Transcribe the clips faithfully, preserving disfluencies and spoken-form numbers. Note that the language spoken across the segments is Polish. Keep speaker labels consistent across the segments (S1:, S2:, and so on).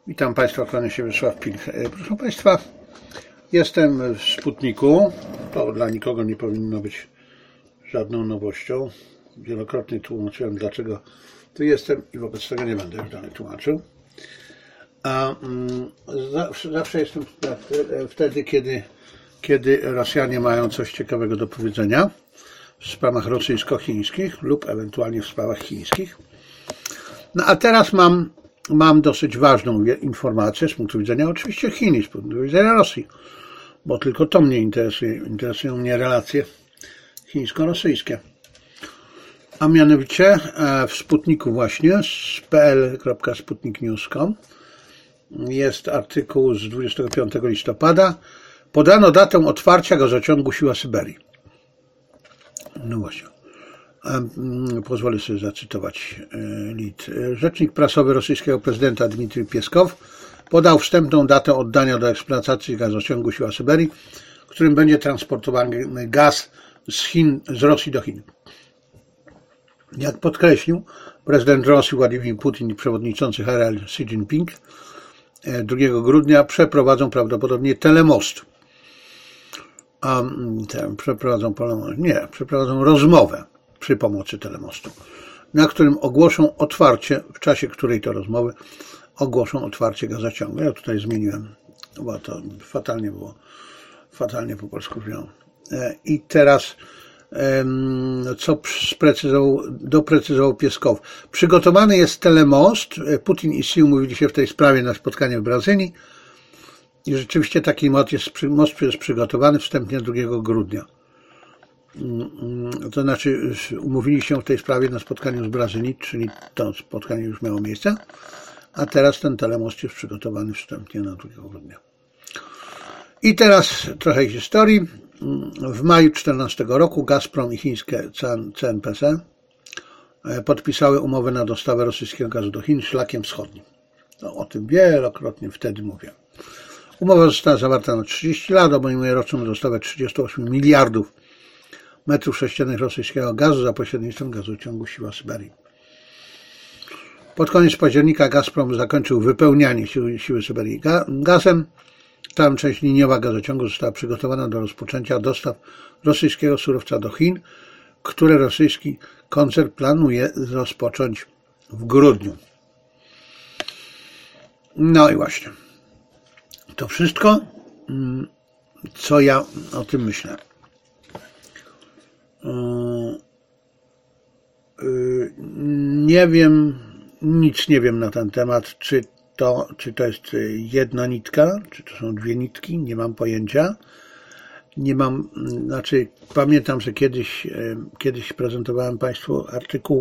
S1: Witam Państwa, kłaniam się Wiesław Pilch. Proszę Państwa, jestem w Sputniku. To dla nikogo nie powinno być żadną nowością. Wielokrotnie tłumaczyłem, dlaczego tu jestem i wobec tego nie będę już dalej tłumaczył. A mm, zawsze, zawsze jestem wtedy, kiedy, kiedy Rosjanie mają coś ciekawego do powiedzenia w sprawach rosyjsko-chińskich lub ewentualnie w sprawach chińskich. No a teraz mam Mam dosyć ważną informację z punktu widzenia oczywiście Chin i z punktu widzenia Rosji, bo tylko to mnie interesuje. Interesują mnie relacje chińsko-rosyjskie. A mianowicie w Sputniku właśnie z p l kropka sputnik news kropka com jest artykuł z dwudziestego piątego listopada. Podano datę otwarcia gazociągu Siła Syberii. No właśnie. Pozwolę sobie zacytować list. Rzecznik prasowy rosyjskiego prezydenta Dmitrij Pieskow podał wstępną datę oddania do eksploatacji gazociągu Siła Syberii, którym będzie transportowany gaz z Chin, z Rosji do Chin. Jak podkreślił prezydent Rosji Władimir Putin i przewodniczący H R L Xi Jinping, drugiego grudnia przeprowadzą prawdopodobnie telemost. A, ten, przeprowadzą, nie, przeprowadzą rozmowę przy pomocy telemostu, na którym ogłoszą otwarcie, w czasie której to rozmowy ogłoszą otwarcie gazociągu. Ja tutaj zmieniłem, bo to fatalnie było, fatalnie po polsku brzmiało. I teraz, co sprecyzował, doprecyzował Pieskow. Przygotowany jest telemost. Putin i Xi umówili się w tej sprawie na spotkaniu w Brazylii i rzeczywiście taki most jest, most jest przygotowany wstępnie drugiego grudnia. To znaczy umówili się w tej sprawie na spotkaniu z Brazylii, czyli to spotkanie już miało miejsce, a teraz ten telemost jest przygotowany wstępnie na drugiego grudnia. I teraz trochę historii. W maju czternastego roku Gazprom i chińskie C N P C podpisały umowę na dostawę rosyjskiego gazu do Chin szlakiem wschodnim. No, o tym wielokrotnie wtedy mówię. Umowa została zawarta na trzydzieści lat, obejmuje roczną dostawę trzydziestu ośmiu miliardów metrów sześciennych rosyjskiego gazu za pośrednictwem gazociągu Siła Syberii. Pod koniec października Gazprom zakończył wypełnianie siły, siły Syberii gazem. Tam część liniowa gazociągu została przygotowana do rozpoczęcia dostaw rosyjskiego surowca do Chin, które rosyjski koncern planuje rozpocząć w grudniu. No i właśnie. To wszystko, co ja o tym myślę. Nie wiem, nic nie wiem na ten temat, czy to, czy to jest jedna nitka, czy to są dwie nitki, nie mam pojęcia. Nie mam, znaczy pamiętam, że kiedyś, kiedyś prezentowałem Państwu artykuł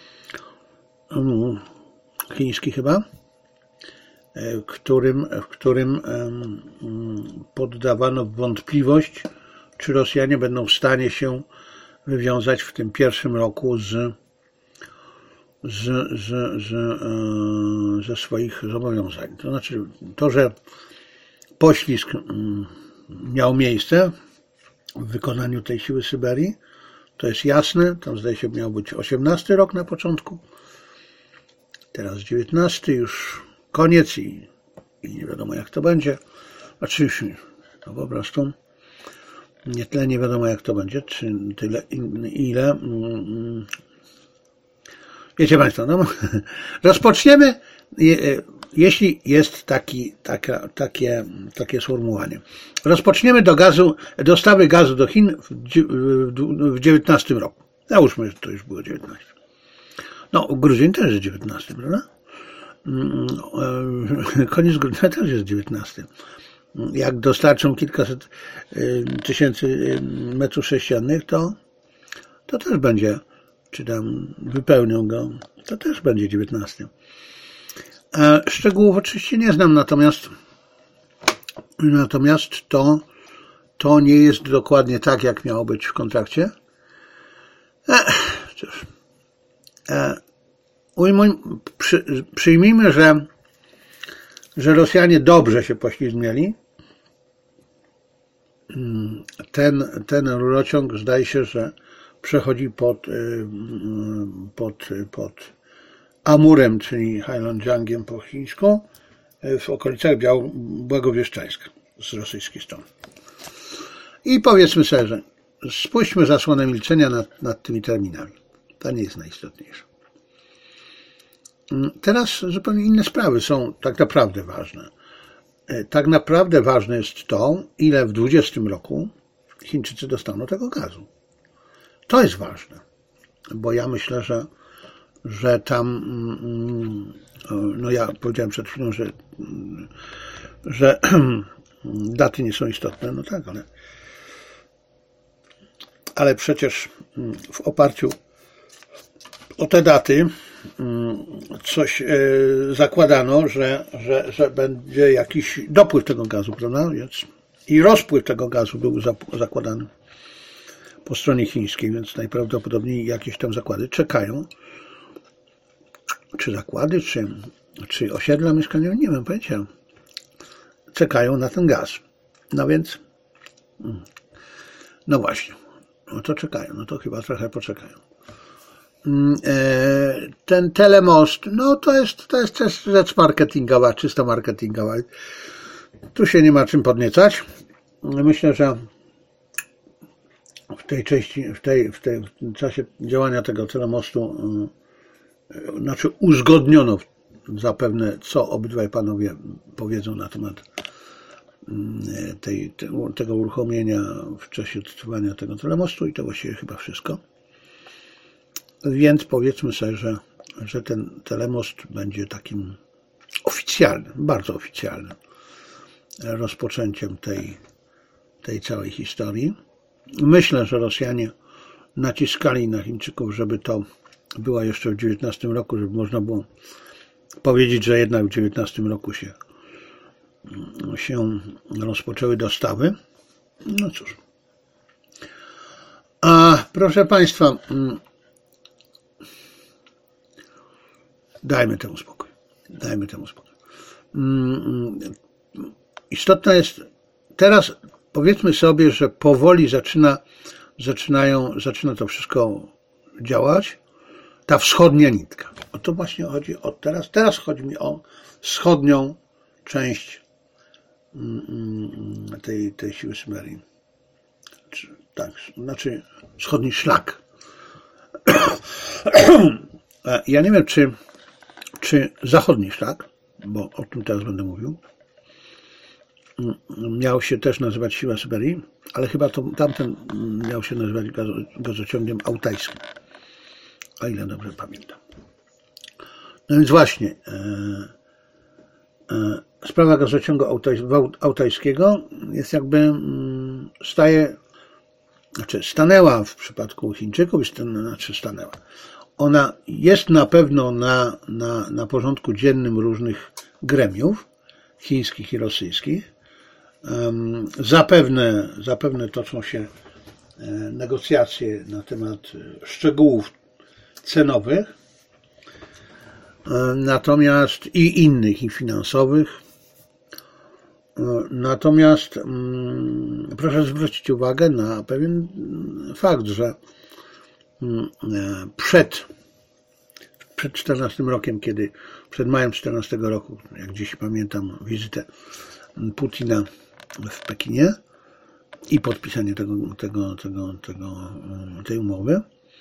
S1: chiński chyba, w którym, w którym poddawano w wątpliwość, czy Rosjanie będą w stanie się wywiązać w tym pierwszym roku z, z, z, z, ze swoich zobowiązań. To znaczy to, że poślizg miał miejsce w wykonaniu tej siły Syberii, to jest jasne. Tam zdaje się miał być osiemnasty rok na początku, teraz dziewiętnasty, już koniec i, i nie wiadomo jak to będzie. Znaczy to po prostu nie tyle nie wiadomo jak to będzie, czy tyle, ile. Wiecie Państwo, no, rozpoczniemy, jeśli jest taki, taka, takie, takie sformułowanie. Rozpoczniemy do gazu, dostawy gazu do Chin w dziewiętnastym roku. Załóżmy, że to już było dziewiętnaście. No, Gruzin też jest dziewiętnasty, prawda? Koniec grudnia też jest dziewiętnasty. Jak dostarczą kilkaset tysięcy metrów sześciennych, to, to też będzie, czy tam wypełnią go, to też będzie dziewiętnasty. Szczegółów oczywiście nie znam, natomiast natomiast to, to nie jest dokładnie tak, jak miało być w kontrakcie. Cóż, ujmuj, przy, przyjmijmy, że, że Rosjanie dobrze się poślizgnęli. Ten, ten rurociąg zdaje się, że przechodzi pod, pod, pod Amurem, czyli Heilongjiangiem po chińsku, w okolicach Biał Błagowieszczańska z rosyjskiej strony. I powiedzmy sobie, że spuśćmy zasłonę milczenia nad, nad tymi terminami. To nie jest najistotniejsze. Teraz zupełnie inne sprawy są tak naprawdę ważne. Tak naprawdę ważne jest to, ile w dwudziestym roku Chińczycy dostaną tego gazu. To jest ważne, bo ja myślę, że, że tam, no ja powiedziałem przed chwilą, że, że daty nie są istotne, no tak, ale, ale przecież w oparciu o te daty coś zakładano, że, że, że będzie jakiś dopływ tego gazu, prawda? Więc i rozpływ tego gazu był zakładany po stronie chińskiej, więc najprawdopodobniej jakieś tam zakłady czekają. Czy zakłady, czy, czy osiedla mieszkaniowe, nie mam pojęcia. Czekają na ten gaz. No więc, no właśnie, no to czekają, no to chyba trochę poczekają. Ten telemost, no to jest, to jest też rzecz marketingowa, czysto marketingowa. Tu się nie ma czym podniecać. Myślę, że w tej części, w, tej, w, tej, w tym czasie działania tego telemostu, znaczy uzgodniono zapewne, co obydwaj panowie powiedzą na temat tej, te, tego uruchomienia w czasie trwania tego telemostu i to właściwie chyba wszystko. Więc powiedzmy sobie, że, że ten telemost będzie takim oficjalnym, bardzo oficjalnym rozpoczęciem tej, tej całej historii. Myślę, że Rosjanie naciskali na Chińczyków, żeby to było jeszcze w dziewiętnastym roku, żeby można było powiedzieć, że jednak w dziewiętnastym roku się, się rozpoczęły dostawy. No cóż. A proszę Państwa, dajmy temu spokój. Dajmy temu spokój. Istotne jest, teraz powiedzmy sobie, że powoli zaczyna, zaczynają, zaczyna to wszystko działać. Ta wschodnia nitka. O to właśnie chodzi o teraz. Teraz chodzi mi o wschodnią część tej, tej siły Syberii. Tak, znaczy wschodni szlak. Ja nie wiem, czy, czy zachodni szlak, bo o tym teraz będę mówił, miał się też nazywać siła Syberii, ale chyba to, tamten miał się nazywać gazo, gazociągiem altajskim, o ile dobrze pamiętam. No więc właśnie, e, e, sprawa gazociągu altajskiego jest jakby, m, staje, znaczy stanęła w przypadku Chińczyków, znaczy stanęła. Ona jest na pewno na, na, na porządku dziennym różnych gremiów chińskich i rosyjskich. Um, zapewne, zapewne toczą się e, negocjacje na temat szczegółów cenowych, e, natomiast i innych, i finansowych. E, natomiast mm, proszę zwrócić uwagę na pewien fakt, że mm, e, przed przed czternastym rokiem, kiedy przed majem czternastego roku, jak dziś pamiętam wizytę Putina w Pekinie i podpisanie tego, tego, tego, tego, tej umowy,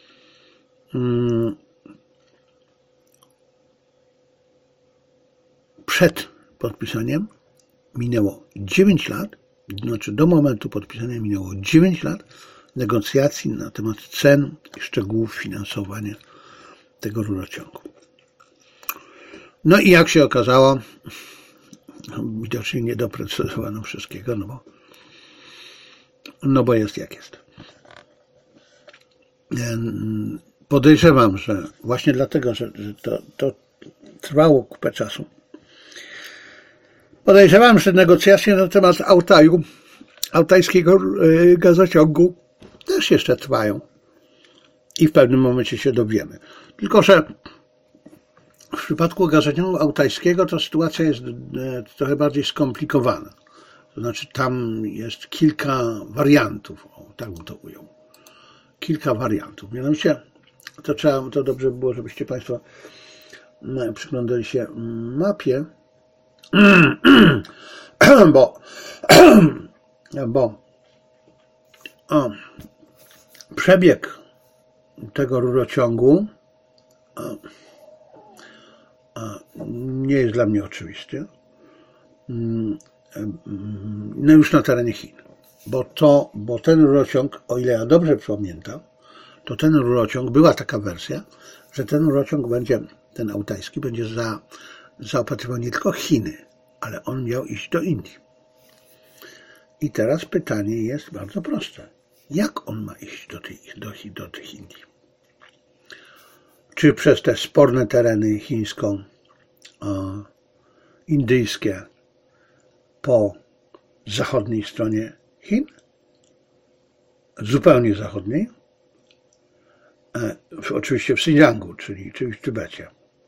S1: przed podpisaniem minęło dziewięć lat, znaczy do momentu podpisania minęło dziewięć lat negocjacji na temat cen i szczegółów finansowania tego rurociągu. No i jak się okazało, widocznie nie doprecyzowano wszystkiego, no bo, no bo jest jak jest. Podejrzewam, że właśnie dlatego, że, że to, to trwało kupę czasu, podejrzewam, że negocjacje na temat Altaju, altajskiego gazociągu też jeszcze trwają i w pewnym momencie się dowiemy. Tylko że w przypadku gazociągu altajskiego to sytuacja jest trochę bardziej skomplikowana. To znaczy tam jest kilka wariantów, o, tak bym to ujął. Kilka wariantów. Mianowicie to trzeba, to dobrze by było, żebyście Państwo przyglądali się mapie, bo, bo o, przebieg tego rurociągu o, o, nie jest dla mnie oczywisty. No już na terenie Chin. Bo, to, bo ten rurociąg, o ile ja dobrze pamiętam, to ten rurociąg, była taka wersja, że ten rurociąg będzie, ten altajski, będzie za, zaopatrywał nie tylko Chiny, ale on miał iść do Indii. I teraz pytanie jest bardzo proste. Jak on ma iść do tych, do, do tych Indii? Czy przez te sporne tereny chińsko-indyjskie po zachodniej stronie Chin? Zupełnie zachodniej? E, oczywiście w Xinjiangu, czyli, czyli w Tybecie.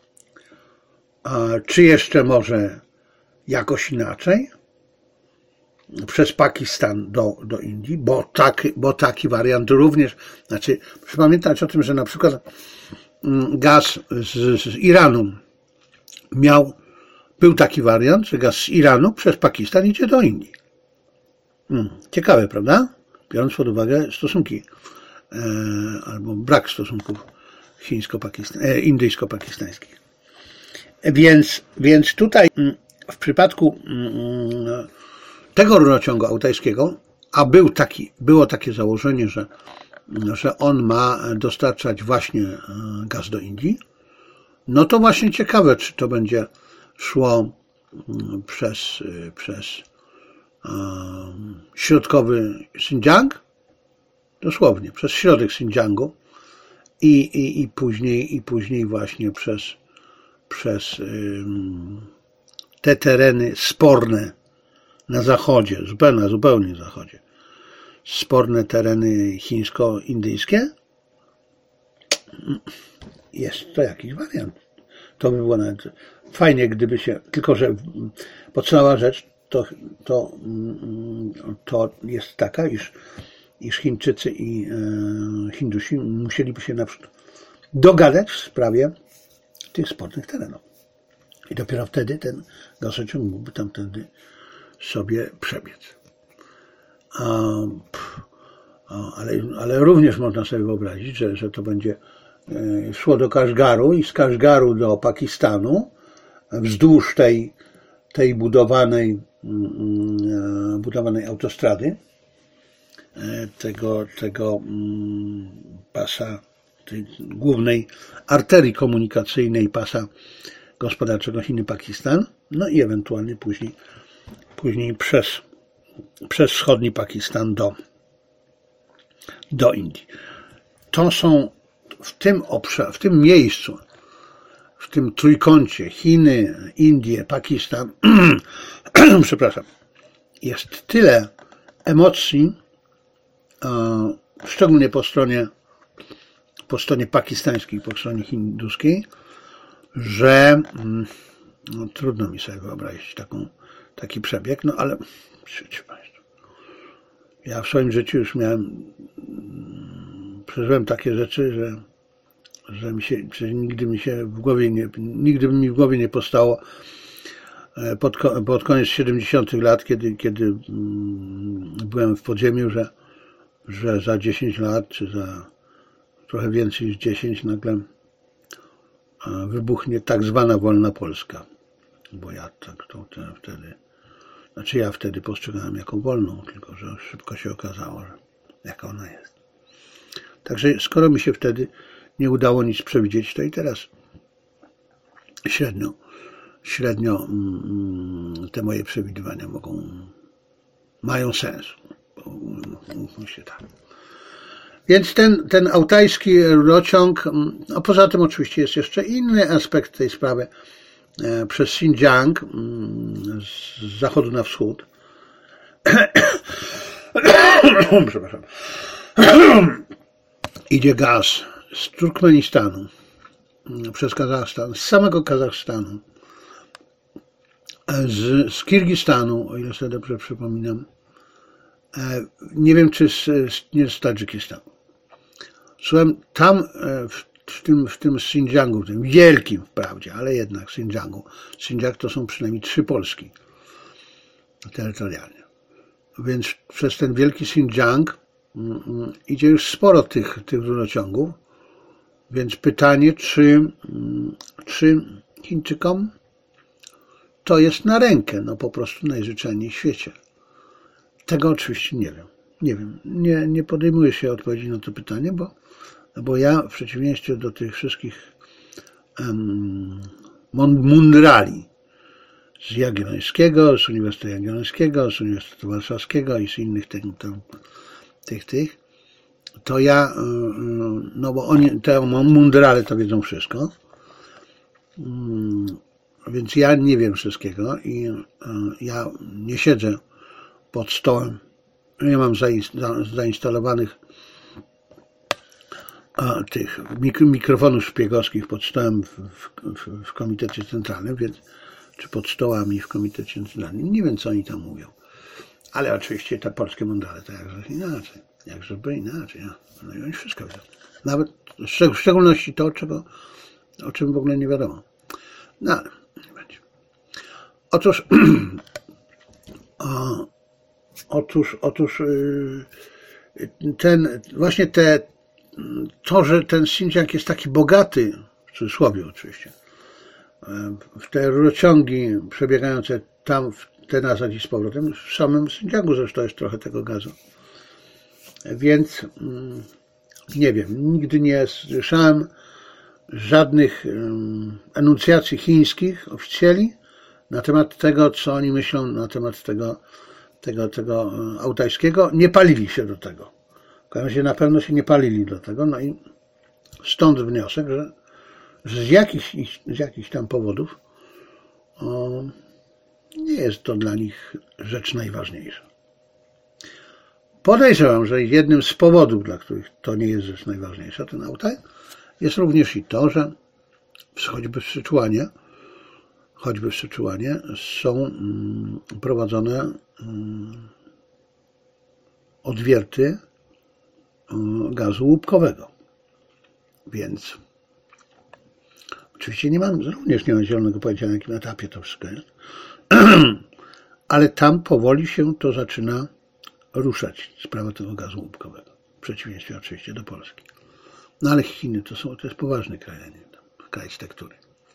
S1: A czy jeszcze może jakoś inaczej? Przez Pakistan do, do Indii, bo taki, bo taki wariant również, znaczy, proszę pamiętać o tym, że na przykład gaz z, z Iranu miał, był taki wariant, że gaz z Iranu przez Pakistan idzie do Indii. Hmm, ciekawe, prawda? Biorąc pod uwagę stosunki e, albo brak stosunków chińsko-pakistan, e, indyjsko-pakistańskich. Więc, więc tutaj w przypadku mm, tego rurociągu altajskiego, a był taki, było takie założenie, że, że on ma dostarczać właśnie gaz do Indii, no to właśnie ciekawe, czy to będzie szło przez, przez um, środkowy Xinjiang, dosłownie, przez środek Xinjiangu i, i, i, później, i później właśnie przez, przez um, te tereny sporne na zachodzie, zupełnie, zupełnie zachodzie, sporne tereny chińsko-indyjskie, jest to jakiś wariant. To by było nawet fajnie, gdyby się, tylko że podstawowa rzecz to, to, to jest taka, iż, iż Chińczycy i Hindusi musieliby się na przykład dogadać w sprawie tych spornych terenów. I dopiero wtedy ten gazociąg mógłby tamtędy sobie przebiec. A, a, ale, ale również można sobie wyobrazić, że, że to będzie szło do Kaszgaru i z Kaszgaru do Pakistanu wzdłuż tej, tej budowanej, budowanej autostrady, tego, tego pasa, tej głównej arterii komunikacyjnej pasa gospodarczego Chiny-Pakistan, no i ewentualnie później, później przez, przez wschodni Pakistan do, do Indii. To są w tym obszarze, w tym miejscu, w tym trójkącie Chiny, Indie, Pakistan, przepraszam, jest tyle emocji, szczególnie po stronie, po stronie pakistańskiej, po stronie hinduskiej, że no, trudno mi sobie wyobrazić taką, taki przebieg, no ale wiecie Państwo, ja w swoim życiu już miałem, przeżyłem takie rzeczy, że, że, mi się, że nigdy mi się w głowie nie, nigdy mi w głowie nie powstało pod, pod koniec siedemdziesiątych lat, kiedy, kiedy byłem w podziemiu, że, że za dziesięć lat, czy za trochę więcej niż dziesięć, nagle wybuchnie tak zwana wolna Polska. Bo ja tak to wtedy, znaczy ja wtedy postrzegałem jako wolną, tylko że szybko się okazało, że jaka ona jest. Także skoro mi się wtedy nie udało nic przewidzieć, to i teraz średnio, średnio te moje przewidywania mogą, mają sens. Mówmy się tak. Więc ten, ten altajski rurociąg, a poza tym oczywiście jest jeszcze inny aspekt tej sprawy. Przez Xinjiang, z zachodu na wschód, przepraszam, idzie gaz z Turkmenistanu, przez Kazachstan, z samego Kazachstanu, z, z Kirgistanu, o ile sobie dobrze przypominam, nie wiem czy z, nie z Tadżykistanu. Słucham, tam w w tym, w tym Xinjiangu, w tym wielkim wprawdzie, ale jednak Xinjiangu. Xinjiang to są przynajmniej trzy Polski terytorialnie. Więc przez ten wielki Xinjiang idzie już sporo tych, tych rurociągów. Więc pytanie, czy, czy Chińczykom to jest na rękę, no po prostu najzwyczajniej w świecie. Tego oczywiście nie wiem. Nie wiem, nie, nie podejmuję się odpowiedzi na to pytanie, bo, bo ja w przeciwieństwie do tych wszystkich um, mundrali z Jagiellońskiego, z Uniwersytetu Jagiellońskiego, z Uniwersytetu Warszawskiego i z innych tych, tych, tych to ja, no bo oni, te mundrale to wiedzą wszystko, więc ja nie wiem wszystkiego i ja nie siedzę pod stołem. Ja mam zainstalowanych tych mikrofonów szpiegowskich pod stołem w, w, w Komitecie Centralnym, więc, czy pod stołami w Komitecie Centralnym. Nie wiem, co oni tam mówią. Ale oczywiście te polskie mundrale to jakże inaczej. Jakżeby inaczej. No i oni wszystko wiedzą. Nawet w szczególności to, czego, o czym w ogóle nie wiadomo. No ale nie będzie. Otóż o, Otóż, otóż ten, właśnie te, to, że ten Xinjiang jest taki bogaty, w cudzysłowie oczywiście, w te rurociągi przebiegające tam, w te nazad i z powrotem, w samym Xinjiangu zresztą jest trochę tego gazu. Więc nie wiem, nigdy nie słyszałem żadnych enuncjacji chińskich oficjeli na temat tego, co oni myślą na temat tego, tego, tego Altajskiego. Nie palili się do tego. W każdym razie na pewno się nie palili do tego. No i stąd wniosek, że, że z jakichś, z jakichś tam powodów o, nie jest to dla nich rzecz najważniejsza. Podejrzewam, że jednym z powodów, dla których to nie jest rzecz najważniejsza, ten Altaj, jest również i to, że choćby w Syczuanie, choćby w Syczuanie są prowadzone odwierty gazu łupkowego. Więc oczywiście nie mam, również nie mam zielonego pojęcia, na jakim etapie to wszystko jest, ale tam powoli się to zaczyna ruszać, sprawa tego gazu łupkowego. W przeciwieństwie oczywiście do Polski. No ale Chiny to są, to jest poważny kraj, nie kraj z tektury.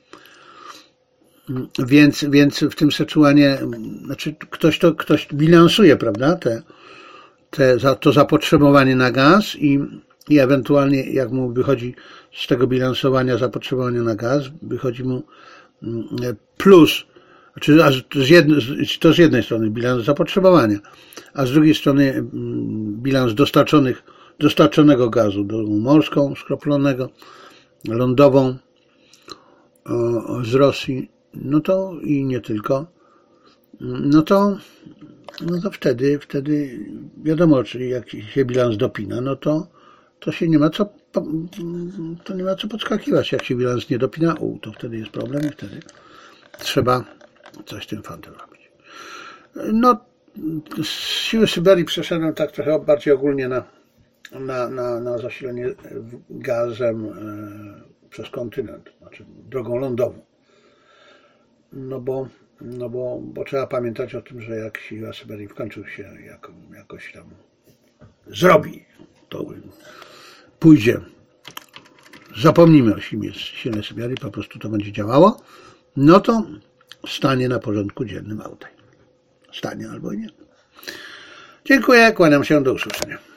S1: Więc, więc w tym Syczuanie, znaczy ktoś to ktoś bilansuje, prawda, te, te, to zapotrzebowanie na gaz i, i ewentualnie jak mu wychodzi z tego bilansowania zapotrzebowania na gaz, wychodzi mu plus, znaczy z jednej, to z jednej strony bilans zapotrzebowania, a z drugiej strony bilans dostarczonych, dostarczonego gazu, drogą morską, skroplonego, lądową z Rosji, no to i nie tylko, no to, no to wtedy, wtedy wiadomo, czyli jak się bilans dopina, no to, to się nie ma co, to nie ma co podskakiwać. Jak się bilans nie dopina, u, to wtedy jest problem i wtedy trzeba coś z tym fantem robić. No, z siły Syberii przeszedłem tak trochę bardziej ogólnie na, na, na, na zasilenie gazem e, przez kontynent, znaczy drogą lądową. No bo, no bo, bo trzeba pamiętać o tym, że jak siła Syberii w końcu się jako, jakoś tam zrobi, to pójdzie. Zapomnijmy o sile Syberii, po prostu to będzie działało, no to stanie na porządku dziennym Altaj. Stanie albo nie. Dziękuję, kłaniam się, do usłyszenia.